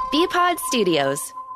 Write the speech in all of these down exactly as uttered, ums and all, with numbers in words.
B-Pod Studios.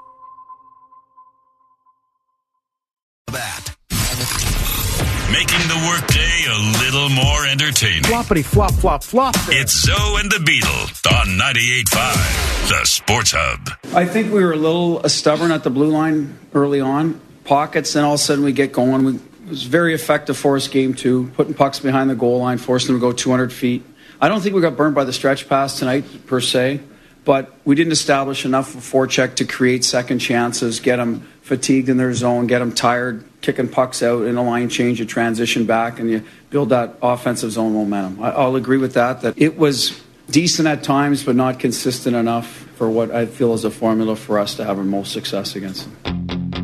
That. Making the workday a little more entertaining. Floppity flop flop flop. It's Zoe and the Beetle on ninety-eight point five, the Sports Hub. I think we were a little stubborn at the blue line early on. Pockets, and all of a sudden we get going. We, it was very effective for us game two, putting pucks behind the goal line, forcing them to go two hundred feet. I don't think we got burned by the stretch pass tonight, per se, but we didn't establish enough of a forecheck to create second chances, get them fatigued in their zone, get them tired, kicking pucks out in a line change, you transition back, and you build that offensive zone momentum. I, I'll agree with that, that it was decent at times, but not consistent enough for what I feel is a formula for us to have our most success against them.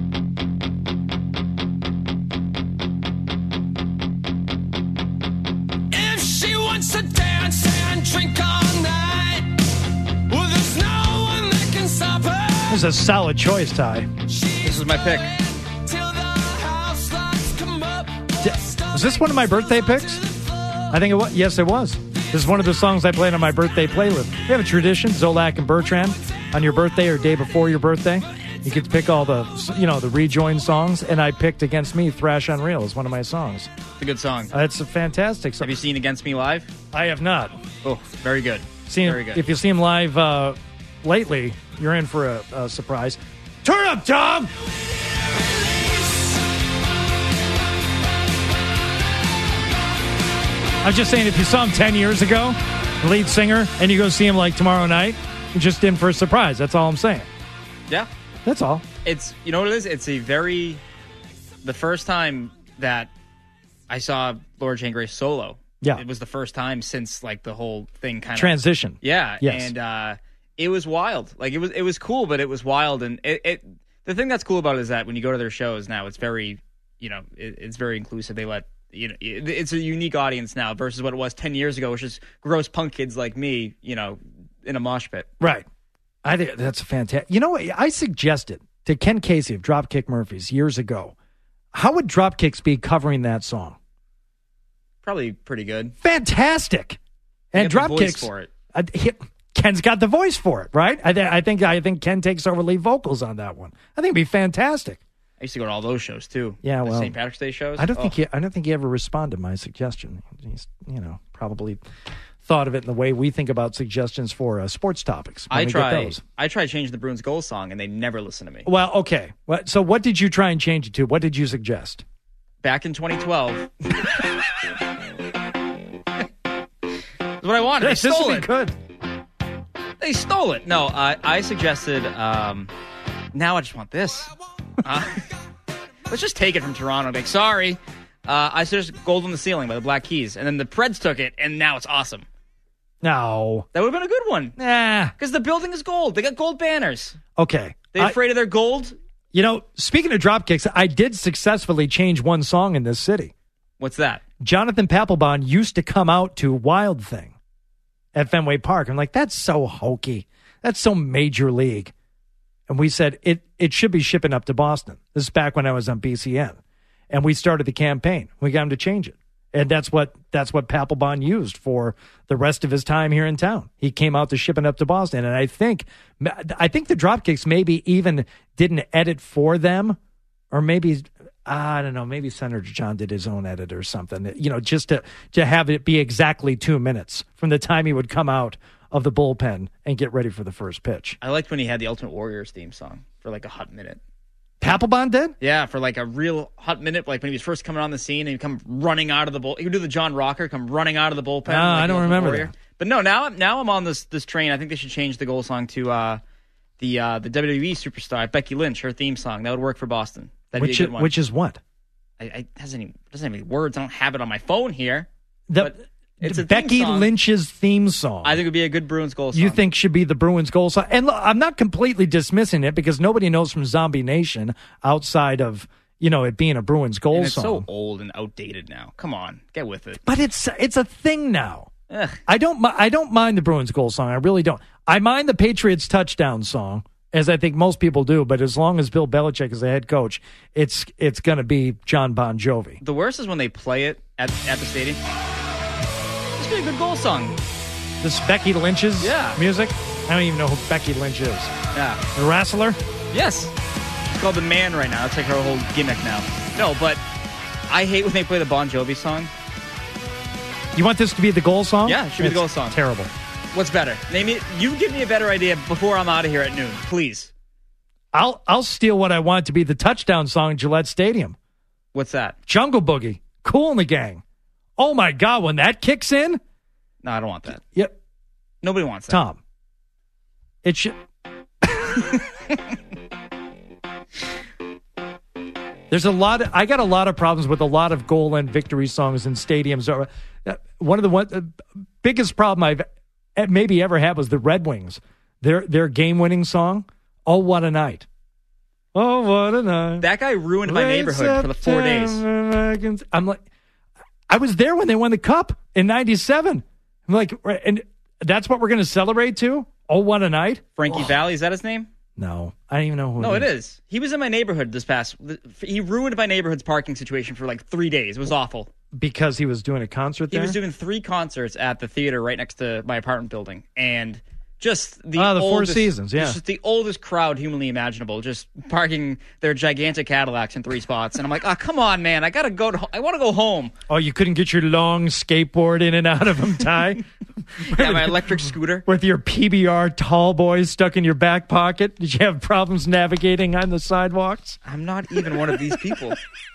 This is a solid choice, Ty. This is my pick. Was this one of my birthday picks? I think it was. Yes, it was. This is one of the songs I played on my birthday playlist. We have a tradition, Zolak and Bertrand, on your birthday or day before your birthday. You get to pick all the, you know, the rejoin songs, and I picked Against Me, Thrash Unreal is one of my songs. It's a good song. Uh, it's a fantastic song. Have you seen Against Me live? I have not. Oh, very good. See him, very good. If you see him live uh, lately, you're in for a, a surprise. Turn up, Tom! I was just saying, if you saw him ten years ago, the lead singer, and you go see him like tomorrow night, you're just in for a surprise. That's all I'm saying. Yeah. That's all. It's, you know what it is? It's a very, the first time that I saw Laura Jane Grace solo, yeah, it was the first time since like the whole thing kind of transition. Yeah. Yes. And uh, it was wild. Like it was, it was cool, but it was wild. And it, it, the thing that's cool about it is that when you go to their shows now, it's very, you know, it, it's very inclusive. They let, you know, it, it's a unique audience now versus what it was ten years ago, which is gross punk kids like me, you know, in a mosh pit. Right. I think that's fantastic. You know what? I suggested to Ken Casey of Dropkick Murphys years ago, how would Dropkicks be covering that song? Probably pretty good. Fantastic. And Dropkicks for it. Uh, he, Ken's got the voice for it, right? I, th- I think I think Ken takes over lead vocals on that one. I think it'd be fantastic. I used to go to all those shows too. Yeah, the well, Saint Patrick's Day shows. I don't oh. think he, I don't think he ever responded to my suggestion. He's, you know, probably thought of it in the way we think about suggestions for uh, sports topics. I try. I try changing the Bruins goal song, and they never listen to me. Well, okay. Well, so what did you try and change it to? What did you suggest? Back in twenty twelve. That's what I wanted. They this stole would it. be good. They stole it. No, I, I suggested. Um, now I just want this. Uh, let's just take it from Toronto. Like, sorry. Uh, I suggested Gold on the Ceiling by the Black Keys, and then the Preds took it, and now it's awesome. No. That would have been a good one. Nah. Because the building is gold. They got gold banners. Okay. They afraid I, of their gold? You know, speaking of Dropkicks, I did successfully change one song in this city. What's that? Jonathan Papelbon used to come out to Wild Thing at Fenway Park. I'm like, that's so hokey. That's so major league. And we said, it, it should be shipping up to Boston. This is back when I was on B C N. And we started the campaign. We got him to change it. And that's what that's what Papelbon used for the rest of his time here in town. He came out to shipping up to Boston. And I think I think the Dropkicks maybe even didn't edit for them. Or maybe, I don't know, maybe Senator John did his own edit or something. You know, just to, to have it be exactly two minutes from the time he would come out of the bullpen and get ready for the first pitch. I liked when he had the Ultimate Warriors theme song for like a hot minute. Papelbon did? Yeah, for like a real hot minute, like when he was first coming on the scene and he'd come running out of the bull. He would do the John Rocker, come running out of the bullpen. Oh, like I don't remember that. But no, now, now I'm on this this train. I think they should change the goal song to uh, the uh, the W W E superstar, Becky Lynch, her theme song. That would work for Boston. That'd which be a good one. Which is what? I, I doesn't even doesn't have any words. I don't have it on my phone here. The, but it's a Becky Lynch's theme song. I think it would be a good Bruins goal song. You think should be the Bruins goal song? And look, I'm not completely dismissing it because nobody knows from Zombie Nation outside of, you know, it being a Bruins goal and it's song. It's so old and outdated now. Come on, get with it. But it's it's a thing now. Ugh. I don't I don't mind the Bruins goal song. I really don't. I mind the Patriots touchdown song, as I think most people do. But as long as Bill Belichick is the head coach, it's it's going to be John Bon Jovi. The worst is when they play it at at the stadium. It's be a good goal song. This Becky Lynch's yeah. music? I don't even know who Becky Lynch is. Yeah. The wrestler? Yes. She's called the Man right now. That's like her whole gimmick now. No, but I hate when they play the Bon Jovi song. You want this to be the goal song? Yeah, it should be It's the goal song. Terrible. What's better? Name it. You give me a better idea before I'm out of here at noon, please. I'll I'll steal what I want to be the touchdown song at Gillette Stadium. What's that? Jungle Boogie. Kool and the Gang. Oh, my God. When that kicks in. No, I don't want that. Yep. Nobody wants that. Tom. It should. There's a lot. Of, I got a lot of problems with a lot of goal and victory songs in stadiums. One of the one, the biggest problem I've maybe ever had was the Red Wings. Their their game winning song. Oh, what a night! Oh, what a night! That guy ruined my neighborhood for the four days. I'm like, I was there when they won the cup in ninety-seven. I'm like, and that's what we're going to celebrate too. Oh, what a night! Frankie oh. Valli, is that his name? No, I don't even know who. No, it it is. is. He was in my neighborhood this past. He ruined my neighborhood's parking situation for like three days. It was awful. Because he was doing a concert there? He was doing three concerts at the theater right next to my apartment building. And just the oh, the oldest, Four Seasons, yeah. Just the oldest crowd humanly imaginable, just parking their gigantic Cadillacs in three spots. And I'm like, oh, come on, man. I got to go. To, I want to go home. Oh, you couldn't get your long skateboard in and out of them, Ty? Yeah, my electric scooter. With your P B R tall boys stuck in your back pocket? Did you have problems navigating on the sidewalks? I'm not even one of these people.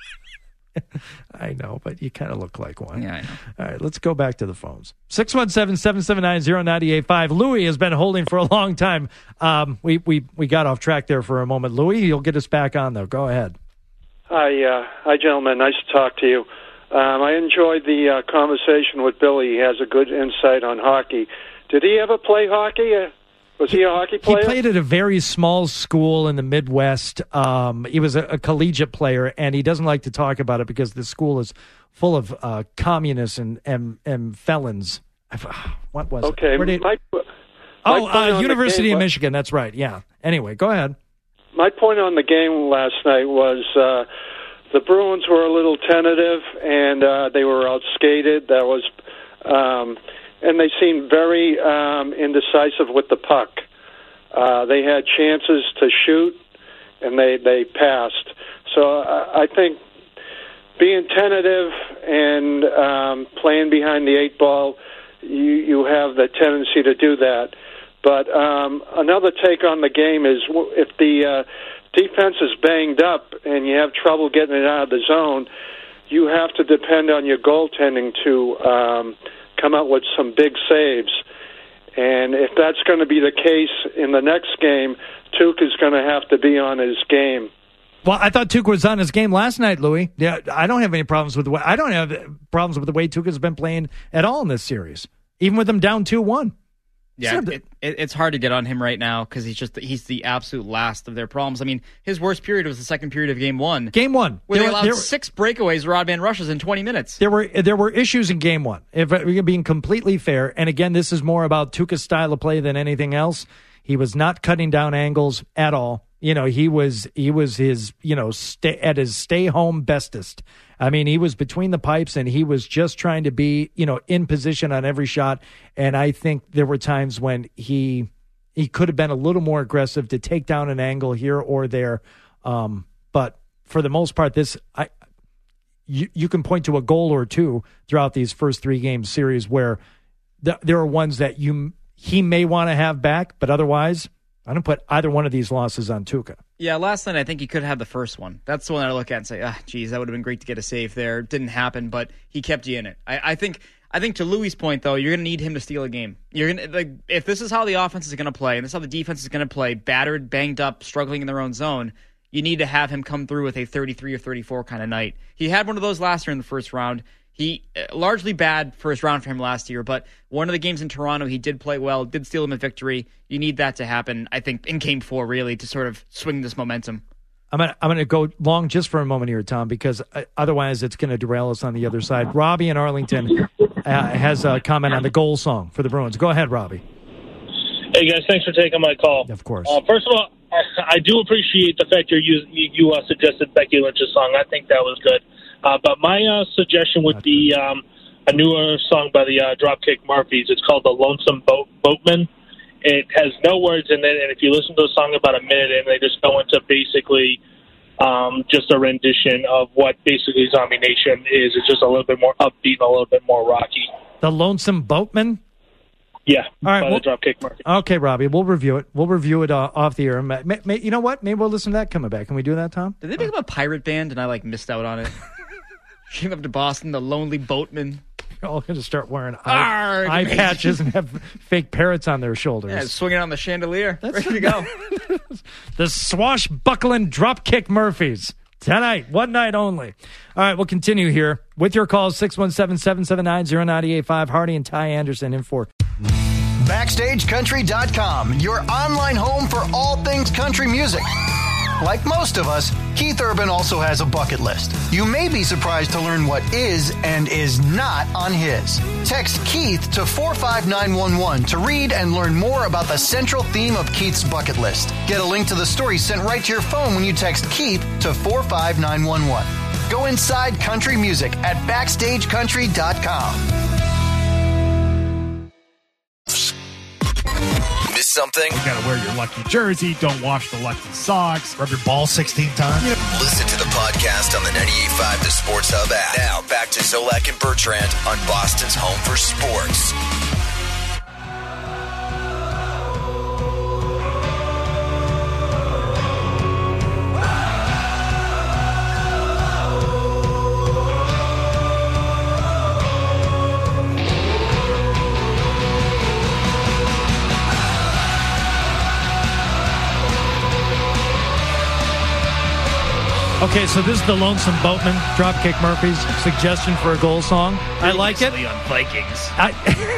I know, but you kind of look like one. Yeah, I know. All right, let's go back to the phones. six one seven, seven seven nine, zero nine eight five. Louis has been holding for a long time. Um, we, we, we got off track there for a moment. Louis, you'll get us back on, though. Go ahead. Hi, uh, hi, gentlemen. Nice to talk to you. Um, I enjoyed the uh, conversation with Billy. He has a good insight on hockey. Did he ever play hockey? Uh, was he a hockey player? He played at a very small school in the Midwest. Um, he was a, a collegiate player, and he doesn't like to talk about it because the school is full of uh, communists and, and, and felons. What was okay, it? Okay. My, my oh, uh, on University game, of Michigan. That's right. Yeah. Anyway, go ahead. My point on the game last night was uh, the Bruins were a little tentative, and uh, they were outskated. That was... Um, And they seemed very um, indecisive with the puck. Uh, they had chances to shoot, and they, they passed. So I, I think being tentative and um, playing behind the eight ball, you, you have the tendency to do that. But um, another take on the game is if the uh, defense is banged up and you have trouble getting it out of the zone, you have to depend on your goaltending to um, come out with some big saves. And if that's going to be the case in the next game, Tuukka is going to have to be on his game. Well, I thought Tuukka was on his game last night, Louis. Yeah, I don't have any problems with the way I don't have problems with the way Tuukka's been playing at all in this series, even with them down two one. Yeah, it, it, it's hard to get on him right now because he's just he's the absolute last of their problems. I mean, his worst period was the second period of game one. Game one, where there they allowed there, six breakaways, rod man rushes in twenty minutes. There were there were issues in game one. If we're being completely fair, and again, this is more about Tuukka's style of play than anything else. He was not cutting down angles at all. You know, he was he was his you know stay at his stay home bestest. I mean, he was between the pipes and he was just trying to be, you know, in position on every shot. And I think there were times when he he could have been a little more aggressive to take down an angle here or there. Um, but for the most part, this I you you can point to a goal or two throughout these first three game series where th- there are ones that you he may want to have back, but otherwise, I don't put either one of these losses on Tuukka. Yeah, last night I think he could have had the first one. That's the one I look at and say, ah, geez, that would have been great to get a save there. It didn't happen, but he kept you in it. I, I think I think to Louis' point, though, you're going to need him to steal a game. You're gonna like if this is how the offense is going to play, and this is how the defense is going to play, battered, banged up, struggling in their own zone, you need to have him come through with a thirty-three or thirty-four kind of night. He had one of those last year in the first round. He uh, largely bad first round for him last year, but one of the games in Toronto, he did play well, did steal him a victory. You need that to happen, I think, in Game Four, really, to sort of swing this momentum. I'm gonna I'm gonna go long just for a moment here, Tom, because otherwise it's gonna derail us on the other side. Robbie in Arlington uh, has a comment on the goal song for the Bruins. Go ahead, Robbie. Hey guys, thanks for taking my call. Of course. Uh, first of all, I, I do appreciate the fact you you, you uh, suggested Becky Lynch's song. I think that was good. Uh, but my uh, suggestion would be um, a newer song by the uh, Dropkick Murphys. It's called "The Lonesome Boat- Boatman," it has no words in it, and if you listen to a song about a minute in, they just go into basically um, just a rendition of what basically Zombie Nation is. It's just a little bit more upbeat and a little bit more rocky. The Lonesome Boatman? Yeah, all right, by well, the Dropkick Murphys. Okay, Robbie, we'll review it. We'll review it uh, off the air. May, may, you know what? Maybe we'll listen to that coming back. Can we do that, Tom? Did they become a pirate band and I like missed out on it? Came up to Boston, the Lonely Boatman. They're all going to start wearing eye, eye patches and have fake parrots on their shoulders. Yeah, swinging on the chandelier. That's ready to go. The swashbuckling Dropkick Murphys. Tonight, one night only. All right, we'll continue here with your calls, six one seven, seven seven nine, zero nine eight five. Hardy and Ty Anderson in for Backstage Country dot com, your online home for all things country music. Like most of us, Keith Urban also has a bucket list. You may be surprised to learn what is and is not on his. Text Keith to four five nine one one to read and learn more about the central theme of Keith's bucket list. Get a link to the story sent right to your phone when you text Keith to four five nine one one. Go inside country music at Backstage Country dot com. Miss something? You gotta wear your lucky jersey. Don't wash the lucky socks. Rub your ball sixteen times. You know. Listen to the podcast on the ninety-eight point five The Sports Hub app. Now back to Zolak and Bertrand on Boston's Home for Sports. Okay, so this is the Lonesome Boatman, Dropkick Murphys suggestion for a goal song. I like it. On Vikings. I,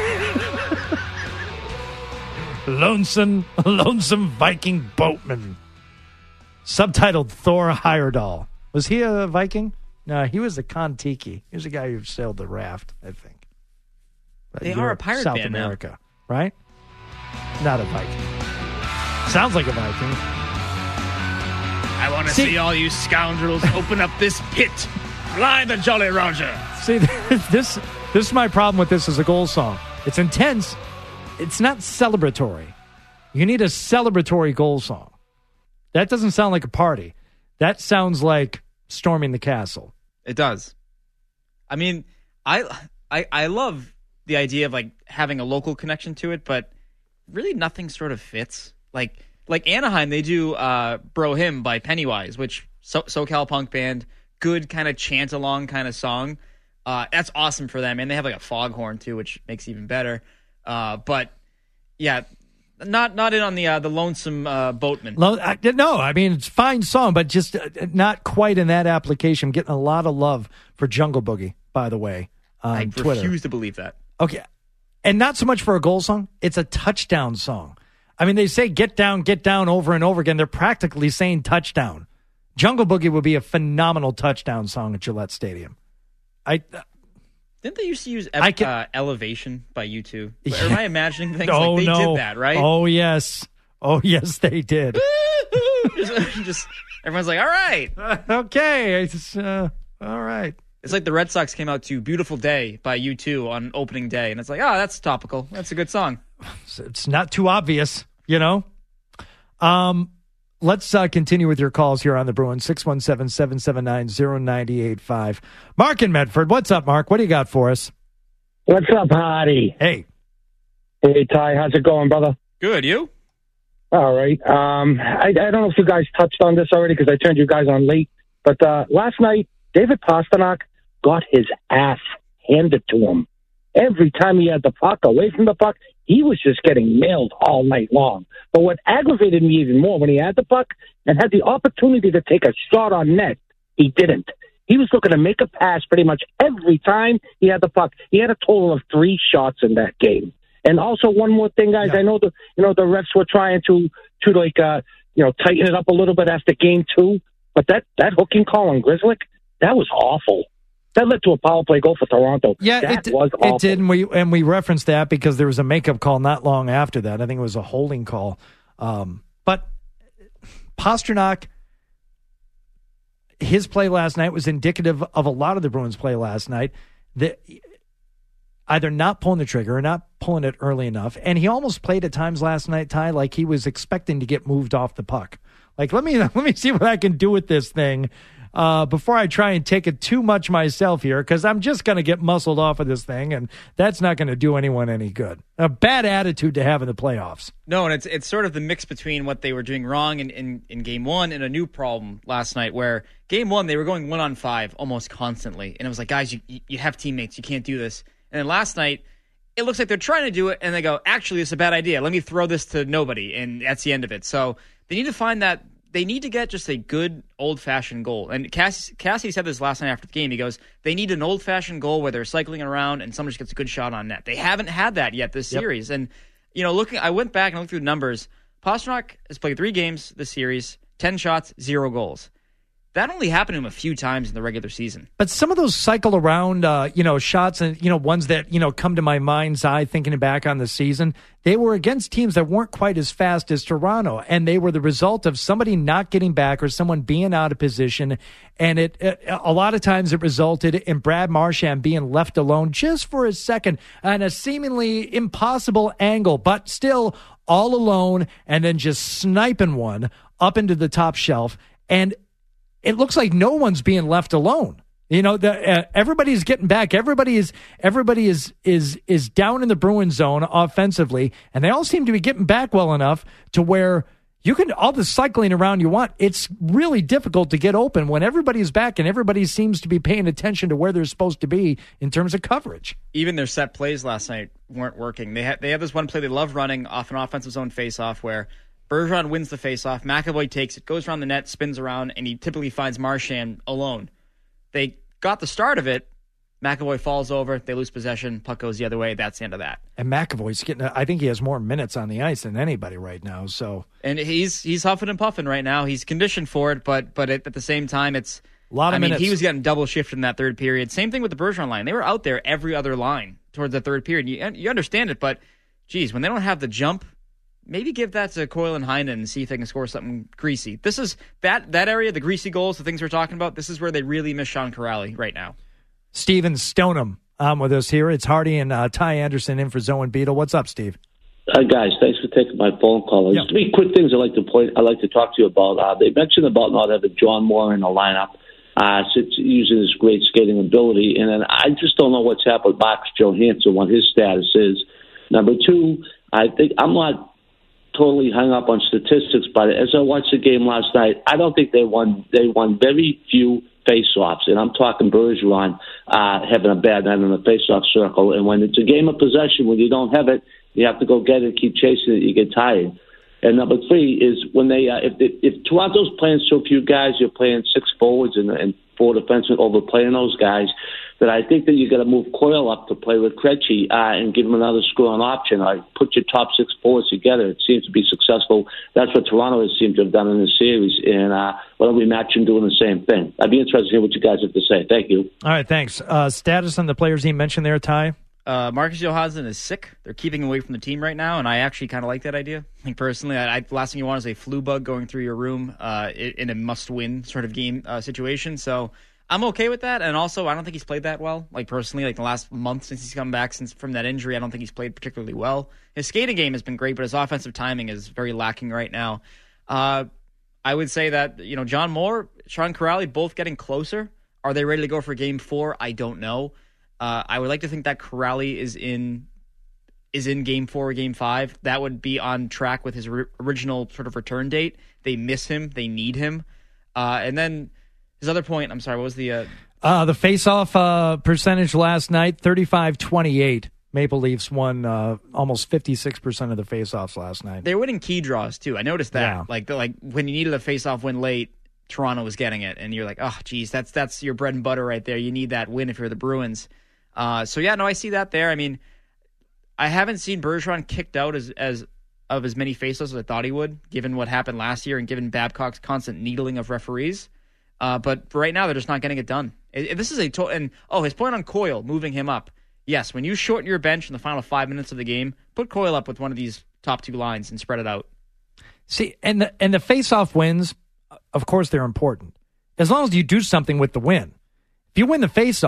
Lonesome, Lonesome Viking Boatman. Subtitled Thor Heyerdahl. Was he a Viking? No, he was a Kon-Tiki. He was a guy who sailed the raft, I think. But They are Europe, a pirate South band now. America, right? Not a Viking. Sounds like a Viking. I want to See- see all you scoundrels open up this pit. Fly the Jolly Roger. See, this this is my problem with this as a goal song. It's intense. It's not celebratory. You need a celebratory goal song. That doesn't sound like a party. That sounds like storming the castle. It does. I mean, I, I I love the idea of like having a local connection to it, but really nothing sort of fits. Like like Anaheim, they do uh, Bro Hymn by Pennywise, which so- SoCal punk band, good kind of chant along kind of song. Uh, that's awesome for them, and they have like a foghorn too, which makes it even better. Uh, but yeah, not not in on the uh, the Lonesome uh, Boatman. Lo- I, no, I mean, it's a fine song, but just uh, not quite in that application. I'm getting a lot of love for Jungle Boogie, by the way, on I Twitter. refuse to believe that. Okay. And not so much for a goal song. It's a touchdown song. I mean, they say get down, get down over and over again. They're practically saying touchdown. Jungle Boogie would be a phenomenal touchdown song at Gillette Stadium. I uh, Didn't they used to use ev- I can- uh, Elevation by U two? Or Yeah. am I imagining things? Oh, like they no. did that, right? Oh, yes. Oh, yes, they did. Just everyone's like, all right. Okay. It's, uh, all right. It's like the Red Sox came out to Beautiful Day by U two on opening day, and it's like, oh, that's topical. That's a good song. It's not too obvious, you know? Um, let's uh, continue with your calls here on the Bruins, six one seven, seven seven nine, zero nine eight five. Mark in Medford. What's up, Mark? What do you got for us? What's up, Hardy? Hey. Hey, Ty. How's it going, brother? Good, you? All right. Um, I, I don't know if you guys touched on this already because I turned you guys on late, but uh, last night, David Pastrnak got his ass handed to him. Every time he had the puck, away from the puck, he was just getting nailed all night long. But what aggravated me even more, when he had the puck and had the opportunity to take a shot on net, he didn't. He was looking to make a pass pretty much every time he had the puck. He had a total of three shots in that game. And also one more thing, guys, Yeah. I know the you know the refs were trying to to like uh you know tighten it up a little bit after game two, but that that hooking call on Grzelcyk, that was awful. That led to a power play goal for Toronto. Yeah, that it, was awful. it did, and we and we referenced that because there was a makeup call not long after that. I think it was a holding call. Um, but Pastrnak, his play last night was indicative of a lot of the Bruins' play last night. The, either not pulling the trigger or not pulling it early enough. And he almost played at times last night, Ty, like he was expecting to get moved off the puck. Like, let me let me see what I can do with this thing uh, before I try and take it too much myself here, because I'm just going to get muscled off of this thing, and that's not going to do anyone any good. A bad attitude to have in the playoffs. No, and it's it's sort of the mix between what they were doing wrong in, in, in game one and a new problem last night, where game one, they were going one on five almost constantly. And it was like, guys, you you have teammates. You can't do this. And then last night, it looks like they're trying to do it, and they go, actually, it's a bad idea. Let me throw this to nobody, and that's the end of it. So they need to find that. They need to get just a good old-fashioned goal. And Cassie, Cassie said this last night after the game. He goes, they need an old-fashioned goal where they're cycling around and someone just gets a good shot on net. They haven't had that yet this yep. series. And, you know, looking, I went back and looked through the numbers. Pastrnak has played three games this series, ten shots, zero goals. That only happened to him a few times in the regular season. But some of those cycle around, uh, you know, shots and, you know, ones that, you know, come to my mind's eye thinking back on the season, they were against teams that weren't quite as fast as Toronto. And they were the result of somebody not getting back or someone being out of position. And it, it a lot of times it resulted in Brad Marchand being left alone just for a second on a seemingly impossible angle, but still all alone and then just sniping one up into the top shelf. And it looks like no one's being left alone. You know, the, uh, everybody's getting back. Everybody is everybody is is is down in the Bruins zone offensively, and they all seem to be getting back well enough to where you can all the cycling around you want. It's really difficult to get open when everybody's back and everybody seems to be paying attention to where they're supposed to be in terms of coverage. Even their set plays last night weren't working. They had they have this one play they love running off an offensive zone faceoff where Bergeron wins the faceoff. McAvoy takes it, goes around the net, spins around, and he typically finds Marchand alone. They got the start of it. McAvoy falls over. They lose possession. Puck goes the other way. That's the end of that. And McAvoy's getting, I think he has more minutes on the ice than anybody right now. So, and he's he's huffing and puffing right now. He's conditioned for it, but but it, at the same time, it's a lot of I minutes. mean, he was getting double shifted in that third period. Same thing with the Bergeron line. They were out there every other line towards the third period. You, you understand it, but geez, when they don't have the jump, maybe give that to Coyle and Heinen and see if they can score something greasy. This is that that area, the greasy goals, the things we're talking about. This is where they really miss Sean Kuraly right now. Steven Stoneham um, with us here. It's Hardy and uh, Ty Anderson in for Zoe and Beetle. What's up, Steve? Hi, guys. Thanks for taking my phone call. There's yep. three quick things I'd like to point. I'd like to talk to you about. Uh, they mentioned about not having John Moore in the lineup, uh, using his great skating ability, and then I just don't know what's happened with Marcus Johansson, what his status is. Number two, I think I'm not totally hung up on statistics, but as I watched the game last night, I don't think they won. They won very few face-offs, and I'm talking Bergeron uh, having a bad night in the face-off circle. And when it's a game of possession, when you don't have it, you have to go get it, keep chasing it, you get tired. And number three is when they, uh, if if Toronto's playing so few guys, you're playing six forwards and, and four defensemen overplaying those guys, that I think that you got to move Coyle up to play with Krejci uh, and give him another scoring option. Or put your top six forwards together. It seems to be successful. That's what Toronto has seemed to have done in this series. And uh, why don't we match them doing the same thing? I'd be interested to hear what you guys have to say. Thank you. All right, thanks. Uh, status on the players he mentioned there, Ty? Uh, Marcus Johansson is sick. They're keeping him away from the team right now, and I actually kind of like that idea. Like personally, I, I, the last thing you want is a flu bug going through your room uh, in a must-win sort of game uh, situation. So I'm okay with that, and also I don't think he's played that well. Like personally, like the last month since he's come back since from that injury, I don't think he's played particularly well. His skating game has been great, but his offensive timing is very lacking right now. Uh, I would say that you know John Moore, Sean Kuraly, both getting closer. Are they ready to go for game four? I don't know. Uh, I would like to think that Kuraly is in is in game four or game five. That would be on track with his r- original sort of return date. They miss him. They need him. Uh, and then his other point, I'm sorry, what was the... Uh... Uh, the face-off uh, percentage last night, thirty-five twenty-eight. Maple Leafs won uh, almost fifty-six percent of the face-offs last night. They were winning key draws, too. I noticed that. Yeah. Like, like when you needed a face-off win late, Toronto was getting it. And you're like, oh, geez, that's, that's your bread and butter right there. You need that win if you're the Bruins. Uh, so, yeah, no, I see that there. I mean, I haven't seen Bergeron kicked out as, as of as many faceoffs as I thought he would, given what happened last year and given Babcock's constant needling of referees. Uh, but right now, they're just not getting it done. It, it, this is a to- and oh, his point on Coyle moving him up. Yes, when you shorten your bench in the final five minutes of the game, put Coyle up with one of these top two lines and spread it out. See, and the and the face-off wins, of course, they're important as long as you do something with the win. If you win the face-off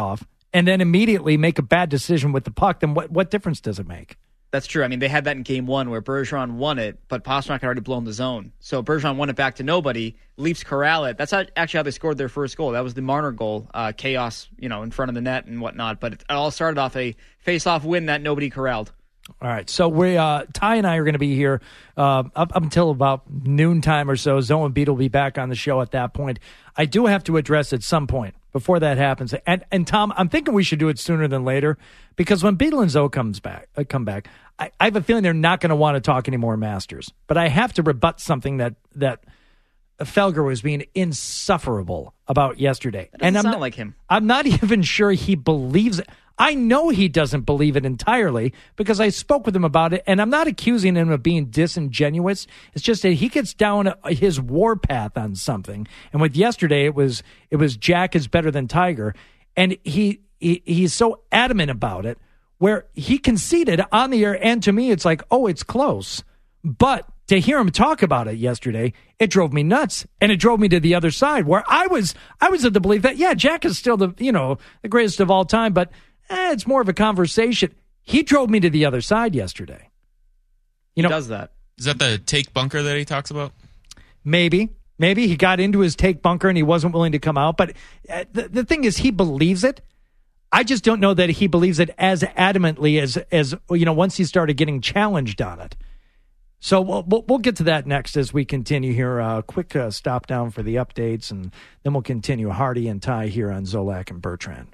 and then immediately make a bad decision with the puck, then what, what difference does it make? That's true. I mean, they had that in game one where Bergeron won it, but Pastrnak had already blown the zone. So Bergeron won it back to nobody. Leafs corral it. That's how, actually how they scored their first goal. That was the Marner goal. Uh, chaos, you know, in front of the net and whatnot. But it all started off a face-off win that nobody corralled. All right, so we, uh, Ty and I are going to be here uh, up, up until about noontime or so. Zoe and Beat will be back on the show at that point. I do have to address at some point before that happens. And, and Tom, I'm thinking we should do it sooner than later because when Beetle and Zoe comes back, uh, come back, I, I have a feeling they're not going to want to talk anymore Masters. But I have to rebut something that that Felger was being insufferable about yesterday. That doesn't and I'm sound not, like him. I'm not even sure he believes it. I know he doesn't believe it entirely because I spoke with him about it, and I'm not accusing him of being disingenuous. It's just that he gets down his warpath on something. And with yesterday, it was it was Jack is better than Tiger, and he, he he's so adamant about it, where he conceded on the air, and to me, it's like, oh, it's close. But to hear him talk about it yesterday, it drove me nuts, and it drove me to the other side, where I was I was of the belief that yeah, Jack is still the you know the greatest of all time, but. Eh, it's more of a conversation. He drove me to the other side yesterday. You know, he does that. Is that the take bunker that he talks about? Maybe. Maybe he got into his take bunker and he wasn't willing to come out. But uh, the, the thing is, he believes it. I just don't know that he believes it as adamantly as, as you know, once he started getting challenged on it. So we'll, we'll, we'll get to that next as we continue here. A uh, quick uh, stop down for the updates, and then we'll continue Hardy and Ty here on Zolak and Bertrand.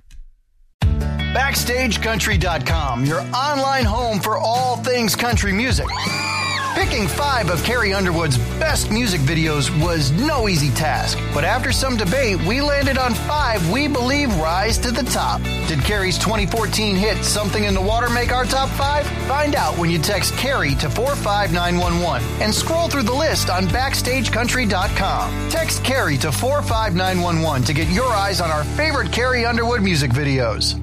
Backstage Country dot com, your online home for all things country music. Picking five of Carrie Underwood's best music videos was no easy task, but after some debate, we landed on five we believe rise to the top. Did Carrie's twenty fourteen hit Something in the Water make our top five? Find out when you text Carrie to four five nine one one and scroll through the list on Backstage Country dot com. Text Carrie to four five nine one one to get your eyes on our favorite Carrie Underwood music videos.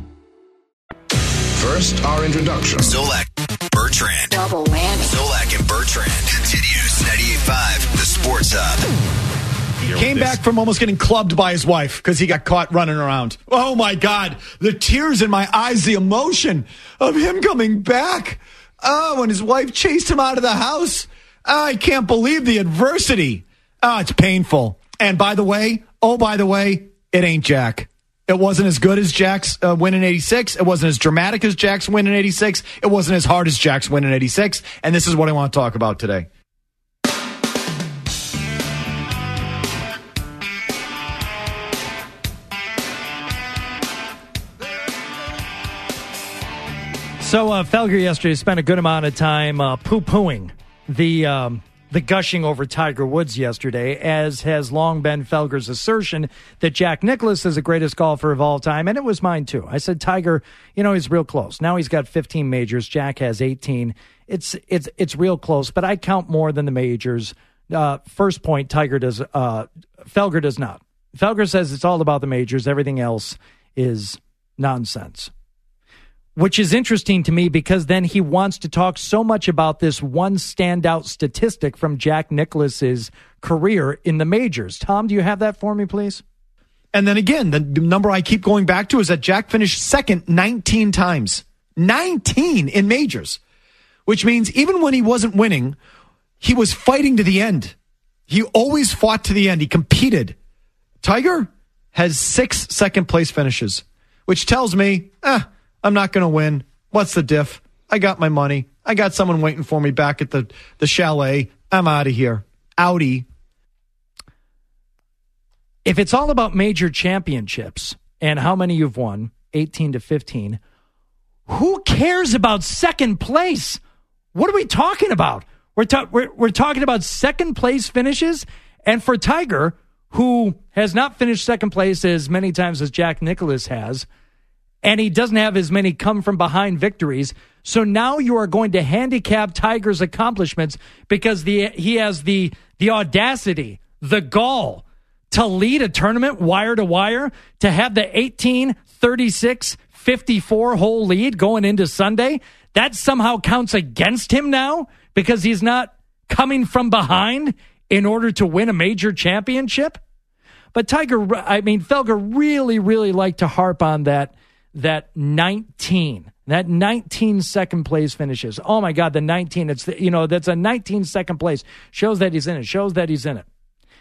First, our introduction. Zolak, Bertrand. Double whammy. Zolak and Bertrand continues ninety-eight point five, the Sports Hub. Came back from almost getting clubbed by his wife because he got caught running around. Oh, my God. The tears in my eyes, the emotion of him coming back. Oh, when his wife chased him out of the house. Oh, I can't believe the adversity. Oh, it's painful. And by the way, oh, by the way, it ain't Jack. It wasn't as good as Jack's uh, win in eighty-six. It wasn't as dramatic as Jack's win in eighty-six. It wasn't as hard as Jack's win in eighty-six. And this is what I want to talk about today. So uh, Felger yesterday spent a good amount of time uh, poo-pooing the um, the gushing over Tiger Woods yesterday, as has long been Felger's assertion that Jack Nicklaus is the greatest golfer of all time, and it was mine too. I said Tiger, you know, he's real close. Now he's got fifteen majors. Jack has eighteen. It's it's it's real close, but I count more than the majors. Uh, first point, Tiger does. Uh, Felger does not. Felger says it's all about the majors. Everything else is nonsense. Which is interesting to me because then he wants to talk so much about this one standout statistic from Jack Nicklaus's career in the majors. Tom, do you have that for me, please? And then again, the number I keep going back to is that Jack finished second nineteen times. nineteen in majors. Which means even when he wasn't winning, he was fighting to the end. He always fought to the end. He competed. Tiger has six second place finishes, which tells me, ah, I'm not going to win. What's the diff? I got my money. I got someone waiting for me back at the, the chalet. I'm out of here. Outie. If it's all about major championships and how many you've won, eighteen to fifteen, who cares about second place? What are we talking about? We're, ta- we're, we're talking about second place finishes. And for Tiger, who has not finished second place as many times as Jack Nicklaus has, and he doesn't have as many come-from-behind victories. So now you are going to handicap Tiger's accomplishments because the he has the the audacity, the gall, to lead a tournament wire to wire, to have the eighteen, thirty-six, fifty-four hole lead going into Sunday. That somehow counts against him now because he's not coming from behind in order to win a major championship. But Tiger, I mean, Felger really, really liked to harp on that that nineteen, that nineteen second place finishes. Oh my God, the nineteen, it's the, you know, that's a nineteen second place. Shows that he's in it, shows that he's in it.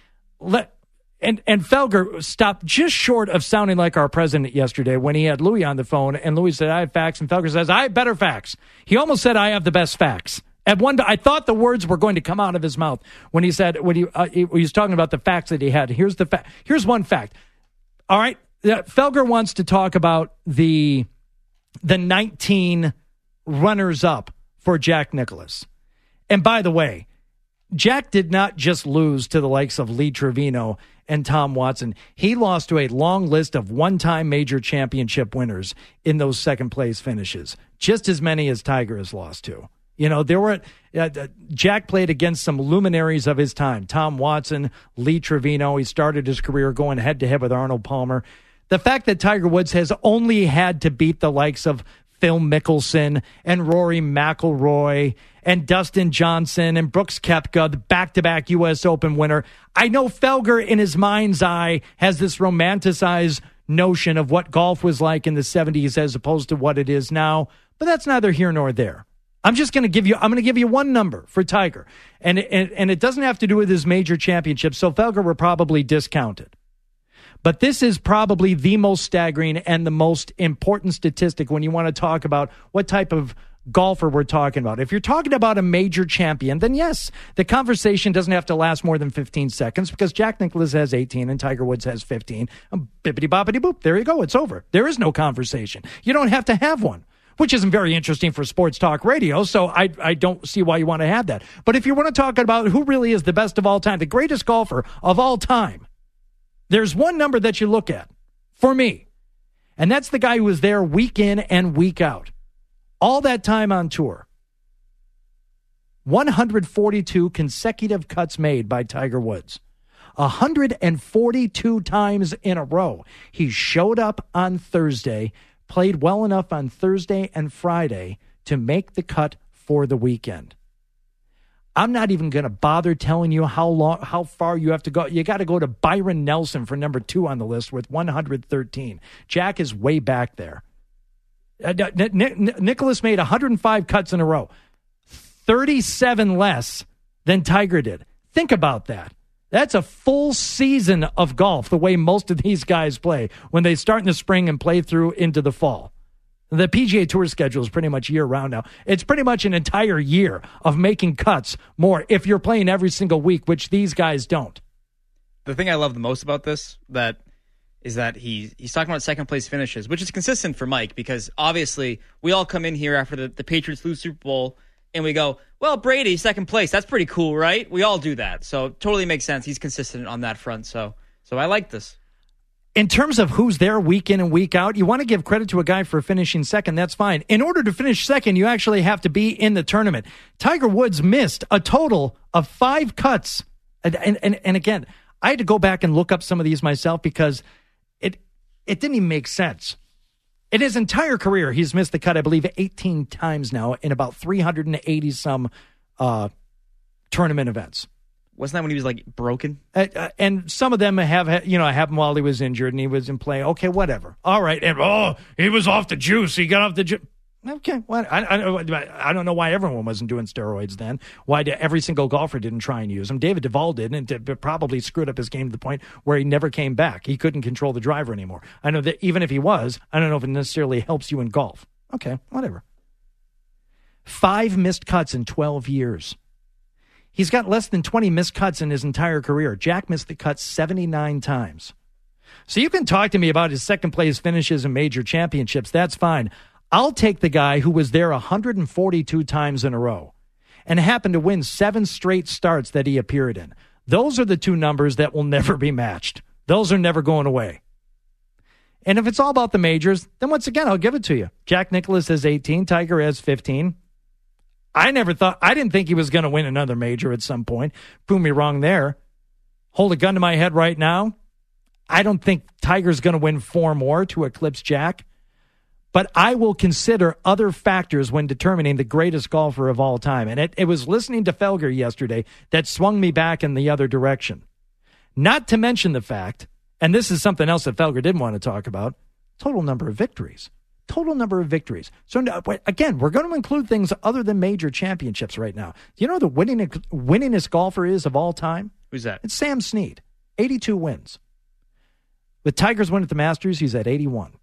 Let, and, and Felger stopped just short of sounding like our president yesterday when he had Louis on the phone, and Louis said, I have facts, and Felger says, I have better facts. He almost said, I have the best facts. At one, I thought the words were going to come out of his mouth when he said, when he, uh, he was talking about the facts that he had. Here's the fact. Here's one fact. All right. Felger wants to talk about the, the nineteen runners up for Jack Nicklaus. And by the way, Jack did not just lose to the likes of Lee Trevino and Tom Watson. He lost to a long list of one-time major championship winners in those second-place finishes, just as many as Tiger has lost to. You know, there were uh, Jack played against some luminaries of his time. Tom Watson, Lee Trevino. He started his career going head-to-head with Arnold Palmer. The fact that Tiger Woods has only had to beat the likes of Phil Mickelson and Rory McIlroy and Dustin Johnson and Brooks Koepka, the back-to-back U S Open winner. I know Felger in his mind's eye has this romanticized notion of what golf was like in the seventies as opposed to what it is now, but that's neither here nor there. I'm just going to give you, I'm going to give you one number for Tiger, and, and, and it doesn't have to do with his major championship, so Felger will probably discount it. But this is probably the most staggering and the most important statistic when you want to talk about what type of golfer we're talking about. If you're talking about a major champion, then yes, the conversation doesn't have to last more than fifteen seconds because Jack Nicklaus has eighteen and Tiger Woods has fifteen. Bippity boppity boop. There you go. It's over. There is no conversation. You don't have to have one, which isn't very interesting for sports talk radio, so I I don't see why you want to have that. But if you want to talk about who really is the best of all time, the greatest golfer of all time, there's one number that you look at for me, and that's the guy who was there week in and week out. All that time on tour. one hundred forty-two consecutive cuts made by Tiger Woods. one hundred forty-two times in a row. He showed up on Thursday, played well enough on Thursday and Friday to make the cut for the weekend. I'm not even going to bother telling you how long, how far you have to go. You got to go to Byron Nelson for number two on the list with one hundred thirteen. Jack is way back there. Uh, N- N- Nicklaus made one hundred five cuts in a row, thirty-seven less than Tiger did. Think about that. That's a full season of golf, the way most of these guys play when they start in the spring and play through into the fall. The P G A Tour schedule is pretty much year-round now. It's pretty much an entire year of making cuts more if you're playing every single week, which these guys don't. The thing I love the most about this that is that he he's talking about second-place finishes, which is consistent for Mike because obviously we all come in here after the, the Patriots lose Super Bowl and we go, well, Brady, second place. That's pretty cool, right? We all do that. So totally makes sense. He's consistent on that front. So so I like this. In terms of who's there week in and week out, you want to give credit to a guy for finishing second. That's fine. In order to finish second, you actually have to be in the tournament. Tiger Woods missed a total of five cuts. And, and, and, and again, I had to go back and look up some of these myself because it it didn't even make sense. In his entire career, he's missed the cut, I believe, eighteen times now in about three hundred eighty some uh, tournament events. Wasn't that when he was like broken? Uh, uh, and some of them have, you know, happened while he was injured and he was in play. Okay, whatever. All right. And, oh, he was off the juice. He got off the juice. Okay. Well, I, I, I don't know why everyone wasn't doing steroids then. Why did, every single golfer didn't try and use them. David Duval did, and it probably screwed up his game to the point where he never came back. He couldn't control the driver anymore. I know that even if he was, I don't know if it necessarily helps you in golf. Okay, whatever. Five missed cuts in twelve years. He's got less than twenty missed cuts in his entire career. Jack missed the cut seventy-nine times. So you can talk to me about his second place finishes in major championships. That's fine. I'll take the guy who was there one hundred forty-two times in a row and happened to win seven straight starts that he appeared in. Those are the two numbers that will never be matched. Those are never going away. And if it's all about the majors, then once again, I'll give it to you. Jack Nicklaus has eighteen. Tiger has fifteen. I never thought, I didn't think he was going to win another major at some point. Prove me wrong there. Hold a gun to my head right now. I don't think Tiger's going to win four more to eclipse Jack. But I will consider other factors when determining the greatest golfer of all time. And it, it was listening to Felger yesterday that swung me back in the other direction. Not to mention the fact, and this is something else that Felger didn't want to talk about, total number of victories. Total number of victories. So now, again, we're going to include things other than major championships right now. Do you know who the winning, winningest golfer is of all time? Who's that? It's Sam Snead. eighty-two wins. With Tigers win at the Masters, he's at eighty-one.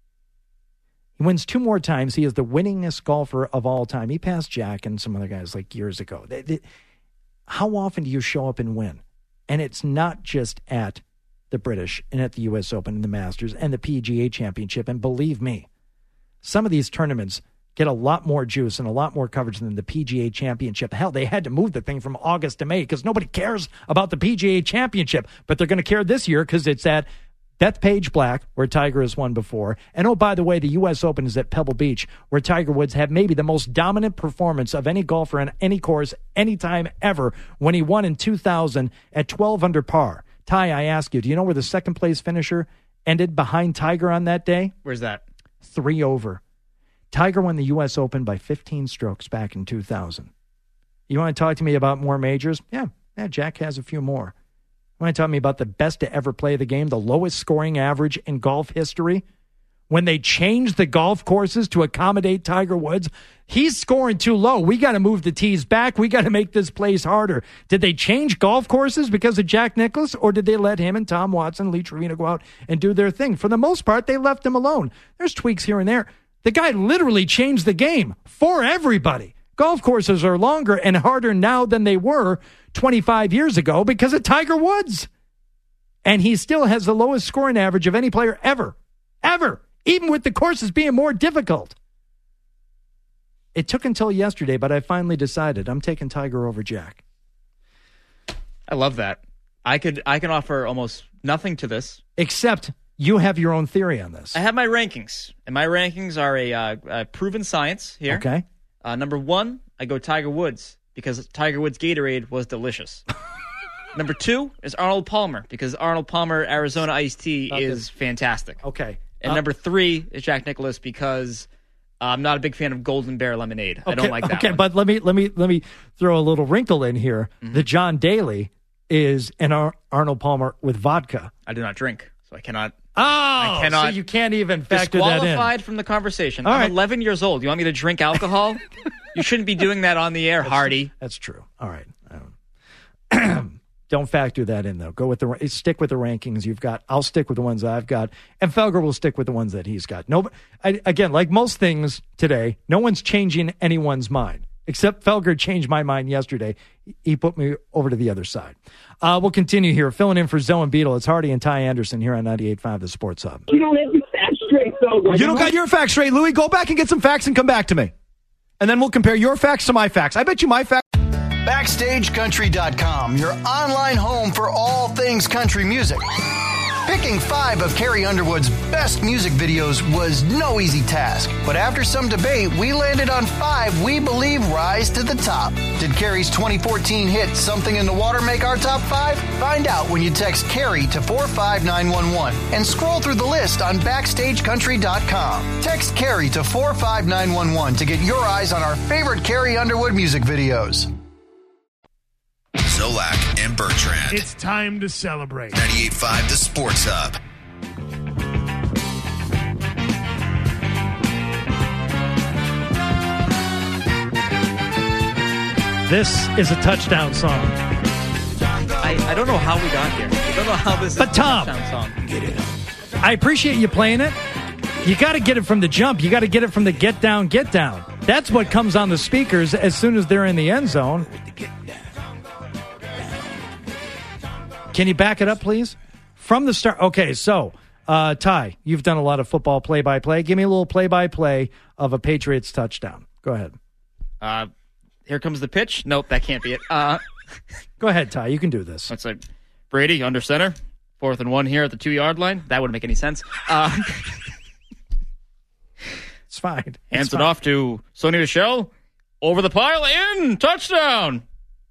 He wins two more times. He is the winningest golfer of all time. He passed Jack and some other guys like years ago. They, they, how often do you show up and win? And it's not just at the British and at the U S Open and the Masters and the P G A Championship. And believe me, some of these tournaments get a lot more juice and a lot more coverage than the P G A Championship. Hell, they had to move the thing from August to May because nobody cares about the P G A Championship. But they're going to care this year because it's at Bethpage Black, where Tiger has won before. And oh, by the way, the U S Open is at Pebble Beach, where Tiger Woods had maybe the most dominant performance of any golfer on any course, anytime ever, when he won in two thousand at twelve under par. Ty, I ask you, do you know where the second place finisher ended behind Tiger on that day? Where's that? Three over. Tiger won the U S Open by fifteen strokes back in two thousand. You want to talk to me about more majors? Yeah, yeah, Jack has a few more. You want to talk to me about the best to ever play the game, the lowest scoring average in golf history? When they changed the golf courses to accommodate Tiger Woods, he's scoring too low. We got to move the tees back. We got to make this place harder. Did they change golf courses because of Jack Nicklaus, or did they let him and Tom Watson, Lee Trevino go out and do their thing? For the most part, they left him alone. There's tweaks here and there. The guy literally changed the game for everybody. Golf courses are longer and harder now than they were twenty-five years ago because of Tiger Woods. And he still has the lowest scoring average of any player ever. Ever. Even with the courses being more difficult. It took until yesterday, but I finally decided I'm taking Tiger over Jack. I love that. I could I can offer almost nothing to this. Except you have your own theory on this. I have my rankings, and my rankings are a, uh, a proven science here. Okay. Uh, number one, I go Tiger Woods because Tiger Woods Gatorade was delicious. Number two is Arnold Palmer because Arnold Palmer Arizona iced tea Not is good. fantastic. Okay. And Uh, number three is Jack Nicklaus because uh, I'm not a big fan of Golden Bear lemonade. Okay, I don't like that Okay, one. but let me let me let me throw a little wrinkle in here. Mm-hmm. The John Daly is an Ar- Arnold Palmer with vodka. I do not drink, so I cannot. Oh, I cannot. so you can't even factor that in. Disqualified from the conversation. All I'm right. eleven years old. You want me to drink alcohol? You shouldn't be doing that on the air, Hardy. That's true. All right. Um, don't factor that in, though. Go with the stick with the rankings you've got. I'll stick with the ones I've got, and Felger will stick with the ones that he's got. No, I, again, like most things today, no one's changing anyone's mind. Except Felger changed my mind yesterday. He put me over to the other side. Uh, we'll continue here. Filling in for Zoe and Beetle. It's Hardy and Ty Anderson here on ninety-eight point five The Sports Hub. You don't have your facts straight, though. You don't got your facts straight, Louie. Go back and get some facts and come back to me. And then we'll compare your facts to my facts. I bet you my facts. Backstage Country dot com, your online home for all things country music. Picking five of Carrie Underwood's best music videos was no easy task, but after some debate, we landed on five we believe rise to the top. Did Carrie's twenty fourteen hit Something in the Water make our top five? Find out when you text Carrie to four five nine one one and scroll through the list on Backstage Country dot com. Text Carrie to four five nine one one to get your eyes on our favorite Carrie Underwood music videos. Zolak and Bertrand. It's time to celebrate. ninety-eight point five The Sports Hub. This is a touchdown song. I, I don't know how we got here. I don't know how this But is Tom, a touchdown song. Get it. I appreciate you playing it. You got to get it from the jump. You got to get it from the get down, get down. That's what comes on the speakers as soon as they're in the end zone. Can you back it up, please? From the start. Okay, so, uh, Ty, you've done a lot of football play-by-play. Give me a little play-by-play of a Patriots touchdown. Go ahead. Uh, here comes the pitch. Nope, that can't be it. Uh, Go ahead, Ty. You can do this. Let's say Brady under center. Fourth and one here at the two-yard line. That wouldn't make any sense. Uh, it's fine. Hands It's it fine. off to Sonny Michel. Over the pile. In. Touchdown.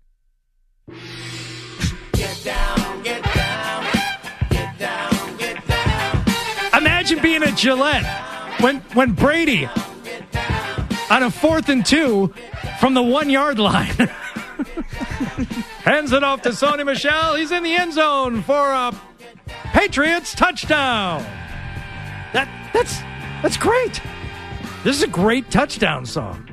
Get down, get down, get down, get down. Imagine being at Gillette when when Brady on a fourth and two from the one-yard line hands it off to Sonny Michel. He's in the end zone for a Patriots touchdown. That that's that's great. This is a great touchdown song.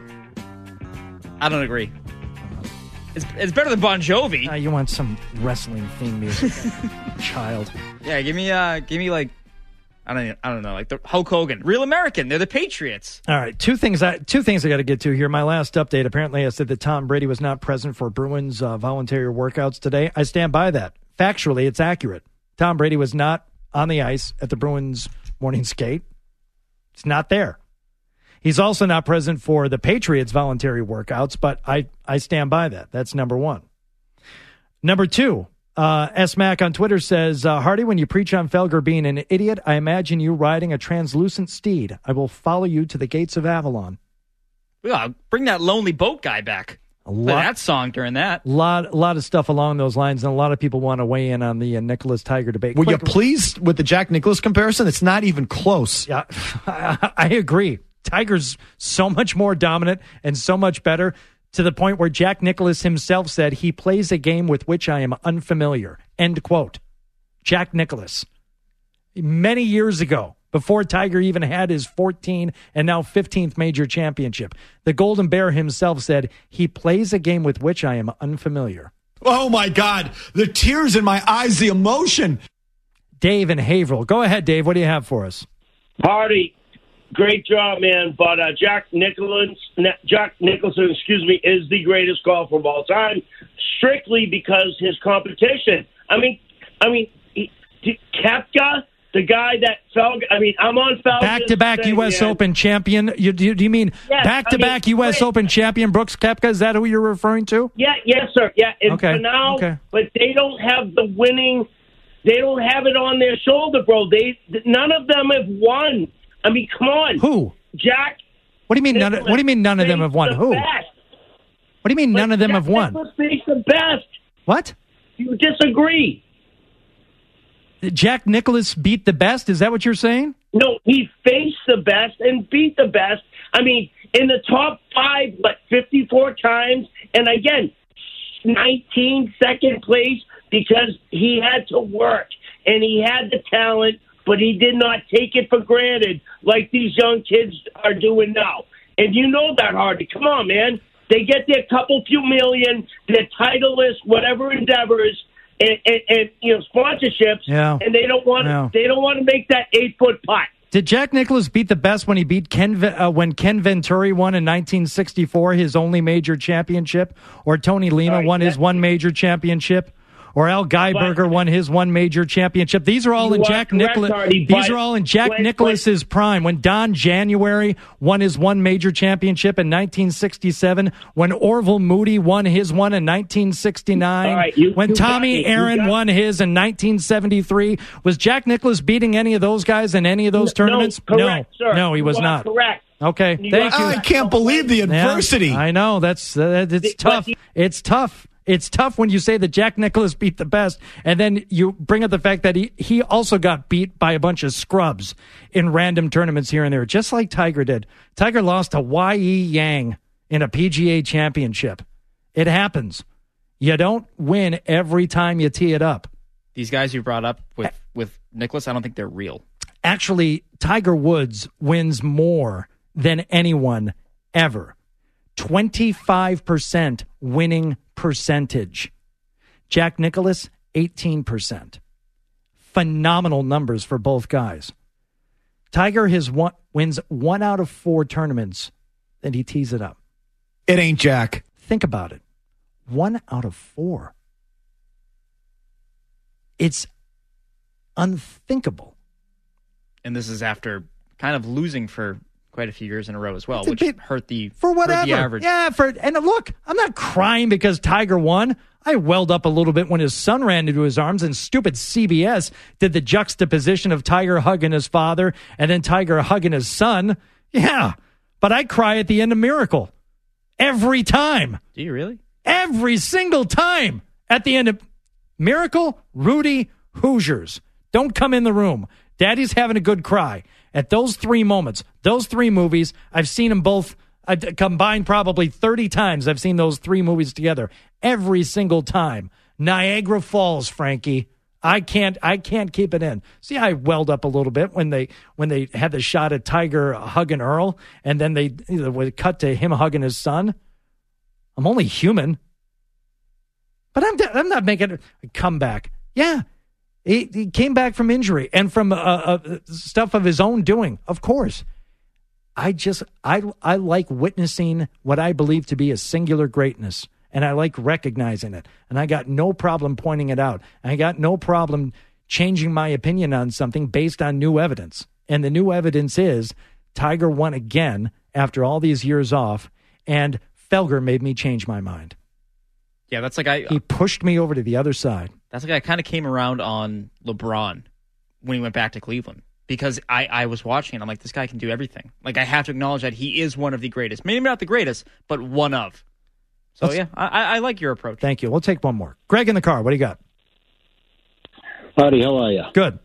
I don't agree. It's it's better than Bon Jovi. Uh, you want some wrestling theme music, child? Yeah, give me uh, give me like, I don't I don't know, like the Hulk Hogan, Real American. They're the Patriots. All right, two things. I two things I got to get to here. My last update. Apparently, I said that Tom Brady was not present for Bruins uh, voluntary workouts today. I stand by that. Factually, it's accurate. Tom Brady was not on the ice at the Bruins morning skate. It's not there. He's also not present for the Patriots voluntary workouts, but I, I stand by that. That's number one. Number two, uh, S. Mac on Twitter says, uh, Hardy, when you preach on Felger being an idiot, I imagine you riding a translucent steed. I will follow you to the gates of Avalon. Yeah, bring that lonely boat guy back. A Play lot, that song during that. lot, lot of stuff along those lines, and a lot of people want to weigh in on the uh, Nicholas Tiger debate. Were Quick, you pleased with the Jack Nicklaus comparison? It's not even close. Yeah, I, I agree. Tiger's so much more dominant and so much better, to the point where Jack Nicklaus himself said he plays a game with which I am unfamiliar. End quote. Jack Nicklaus. Many years ago, before Tiger even had his fourteenth and now fifteenth major championship, the Golden Bear himself said he plays a game with which I am unfamiliar. Oh, my God. The tears in my eyes, the emotion. Dave in Haverhill. Go ahead, Dave. What do you have for us? Hardy. Great job, man. But uh, Jack Nicklaus, Jack Nicholson, excuse me, is the greatest golfer of all time, strictly because his competition. I mean, I mean, he, Koepka, the guy that fell. I mean, I'm on Felger. Back-to-back U S man. Open champion. You, do, do you mean yes, back-to-back I mean, U S wait. Open champion Brooks Koepka? Is that who you're referring to? Yeah, yes, sir. Yeah, and Okay, for now, okay. but they don't have the winning. They don't have it on their shoulder, bro. They none of them have won. I mean, come on. Who? Jack. What do you mean none of, what do you mean none of them have won? the Who? best. What do you mean none of them Jack have won? Nicklaus faced the best. What? You disagree? Jack Nicklaus beat the best? Is that what you're saying? No, he faced the best and beat the best. I mean, in the top five, but fifty-four times. And again, nineteen second place because he had to work and he had the talent, but he did not take it for granted like these young kids are doing now. And you know that, Hardy. Come on, man. They get their couple few million, their Titleist, whatever endeavors, and, and, and you know sponsorships, Yeah. and they don't want Yeah. they don't want to make that eight foot putt. Did Jack Nicklaus beat the best when he beat Ken uh, when Ken Venturi won in nineteen sixty-four, his only major championship, or Tony Lema Right, won his that- one major championship, or Al Geiberger But- won his one major championship? These are all You in are Jack correct, Nicklaus. Artie, These but are all in Jack when- Nicklaus's prime. When Don January won his one major championship in nineteen sixty-seven, when Orville Moody won his one in nineteen sixty-nine, All right, you- when you got Tommy me. You Aaron got- won his in nineteen seventy-three, was Jack Nicklaus beating any of those guys in any of those No, tournaments? correct, no, sir. no, he You was are not. correct. Okay, You thank are you. I can't believe the Yeah, adversity. I know that's uh, it's But tough. the- It's tough. It's tough when you say that Jack Nicklaus beat the best, and then you bring up the fact that he he also got beat by a bunch of scrubs in random tournaments here and there, just like Tiger did. Tiger lost to Y E Yang in a P G A championship. It happens. You don't win every time you tee it up. These guys you brought up with with Nicholas, I don't think they're real. Actually, Tiger Woods wins more than anyone ever. twenty-five percent winning percentage. Jack Nicklaus, eighteen percent. Phenomenal numbers for both guys. Tiger has one, wins one out of four tournaments, and he tees it up. It ain't Jack. Think about it. One out of four. It's unthinkable. And this is after kind of losing for quite a few years in a row as well, It's a which bit- hurt the For hurt whatever. the average. Yeah, for and look, I'm not crying because Tiger won. I welled up a little bit when his son ran into his arms and stupid C B S did the juxtaposition of Tiger hugging his father and then Tiger hugging his son. Yeah, but I cry at the end of Miracle. Every time. Do you really? Every single time at the end of Miracle, Rudy, Hoosiers. Don't come in the room. Daddy's having a good cry. At those three moments, those three movies, I've seen them both uh, combined probably thirty times. I've seen those three movies together. Every single time. Niagara Falls, Frankie. I can't I can't keep it in. See, I welled up a little bit when they when they had the shot at Tiger hugging Earl, and then they you know, would cut to him hugging his son. I'm only human. But I'm I'm not making a comeback. Yeah, he, he came back from injury and from uh, uh, stuff of his own doing, of course. I just, I, I like witnessing what I believe to be a singular greatness, and I like recognizing it. And I got no problem pointing it out. I got no problem changing my opinion on something based on new evidence. And the new evidence is Tiger won again after all these years off, and Felger made me change my mind. Yeah, that's like I... He pushed me over to the other side. That's like I kind of came around on LeBron when he went back to Cleveland. Because I, I was watching and I'm like, this guy can do everything. Like, I have to acknowledge that he is one of the greatest. Maybe not the greatest, but one of. So, Let's, yeah, I, I like your approach. Thank you. We'll take one more. Greg in the car. What do you got? Howdy, how are you? Good.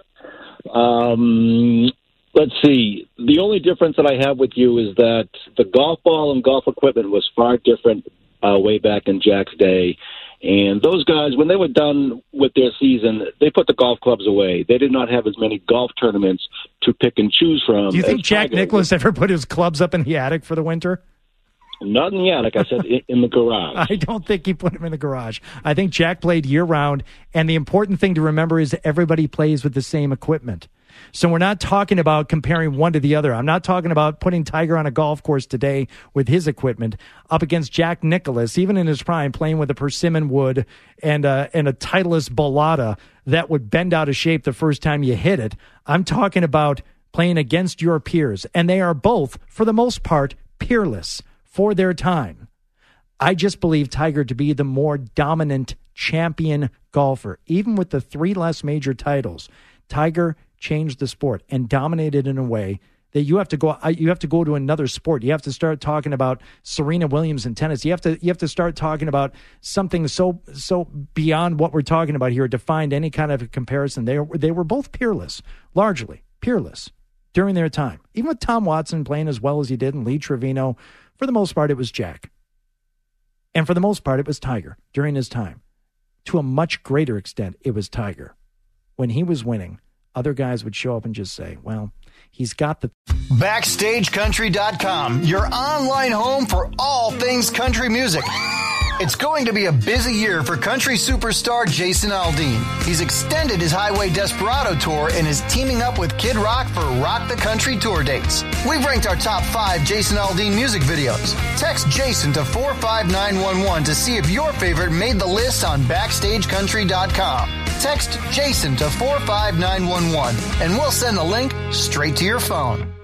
Um, let's see. The only difference that I have with you is that the golf ball and golf equipment was far different uh, way back in Jack's day. And those guys, when they were done with their season, they put the golf clubs away. They did not have as many golf tournaments to pick and choose from. Do you think Jack Nicklaus ever put his clubs up in the attic for the winter? Not in the attic. I said in the garage. I don't think he put them in the garage. I think Jack played year-round, and the important thing to remember is that everybody plays with the same equipment. So we're not talking about comparing one to the other. I'm not talking about putting Tiger on a golf course today with his equipment up against Jack Nicklaus, even in his prime, playing with a persimmon wood and a, and a Titleist Balata that would bend out of shape the first time you hit it. I'm talking about playing against your peers, and they are both, for the most part, peerless for their time. I just believe Tiger to be the more dominant champion golfer. Even with the three less major titles, Tiger changed the sport and dominated in a way that you have to go you have to go to another sport. You have to start talking about Serena Williams in tennis. You have to you have to start talking about something so so beyond what we're talking about here to find any kind of a comparison. They they were both peerless, largely peerless during their time. Even with Tom Watson playing as well as he did and Lee Trevino, for the most part it was Jack. And for the most part it was Tiger during his time. To a much greater extent it was Tiger. When he was winning, other guys would show up and just say, well, he's got the... Backstage Country dot com, your online home for all things country music. It's going to be a busy year for country superstar Jason Aldean. He's extended his Highway Desperado tour and is teaming up with Kid Rock for Rock the Country tour dates. We've ranked our top five Jason Aldean music videos. Text Jason to four five nine one one to see if your favorite made the list on Backstage Country dot com. Text Jason to four five nine one one and we'll send the link straight to your phone.